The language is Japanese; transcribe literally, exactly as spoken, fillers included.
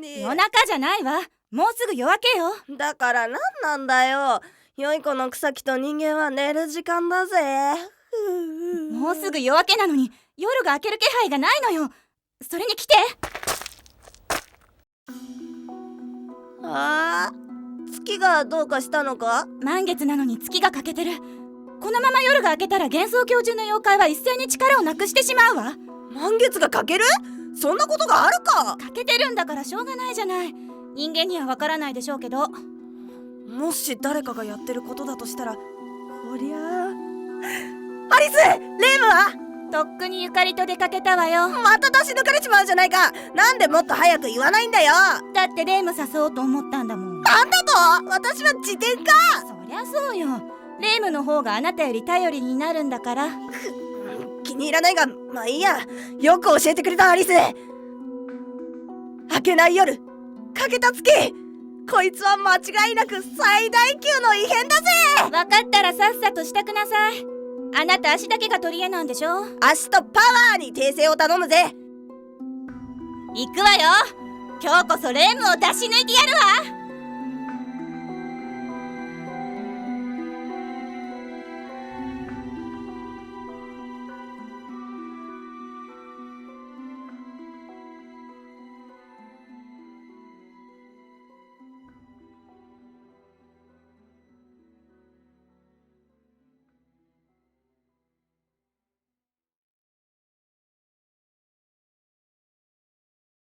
に。 夜中じゃないわ。もうすぐ夜明けよ。 だからなんなんだよ。良い子の草木と人間は寝る時間だぜ。 もうすぐ夜明けなのに夜が明ける気配がないのよ。それに来て。 ああ、月がどうかしたのか？ 満月なのに月が欠けてる。このまま夜が明けたら幻想郷中の妖怪は一斉に力をなくしてしまうわ。 満月が欠ける？そんなことがあるか？ 欠けてるんだからしょうがないじゃない。人間にはわからないでしょうけど。 もし誰かがやってることだとしたら、こりゃあ。アリス、レイムは？ とっくにゆかりと出かけたわよ。 また出し抜かれちまうじゃないか。なんでもっと早く言わないんだよ。 だってレイム誘おうと思ったんだもん。 なんだと？私は自転か。 そりゃそうよ。レイムの方があなたより頼りになるんだから。 気に入らないが、まあいいや。よく教えてくれたアリス。明けない夜、欠けた月、こいつは間違いなく最大級の異変だぜ。 分かったらさっさと支度なさい。あなた足だけが取り柄なんでしょ。 足とパワーに訂正を頼むぜ。 行くわよ。今日こそレイムを出し抜いてやるわ。